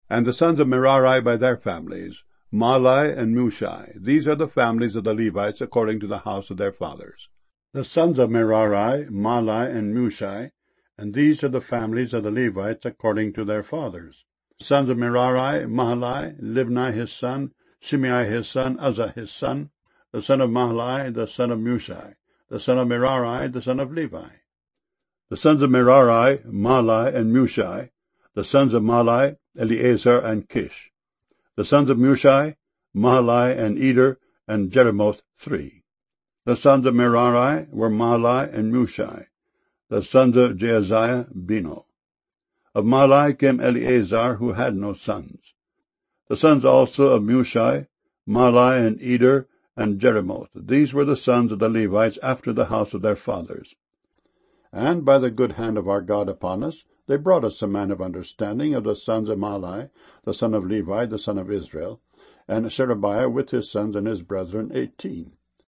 And the sons of Merari by their families, Mahli and Mushi. These are the families of the Levites according to the house of their fathers. The sons of Merari, Mahli and Mushi, and these are the families of the Levites according to their fathers. The sons of Merari, Mahli, Libni his son, Shimei his son, Uzzah his son, the son of Mahli, the son of Mushi, the son of Merari, the son of Levi. The sons of Merari, Mahli and Mushi, the sons of Mahli, Eleazar and Kish. The sons of Mushi, Mahli and Eder and Jeremoth, 3. The sons of Merari were Mahli and Mushi. The sons of Jaaziah, Beno. Of Mahli came Eleazar, who had no sons. The sons also of Mushi, Mahli and Eder and Jeremoth. These were the sons of the Levites after the house of their fathers. And by the good hand of our God upon us, they brought us a man of understanding of the sons of Mahli, the son of Levi, the son of Israel, and Sherebiah with his sons and his brethren, 18.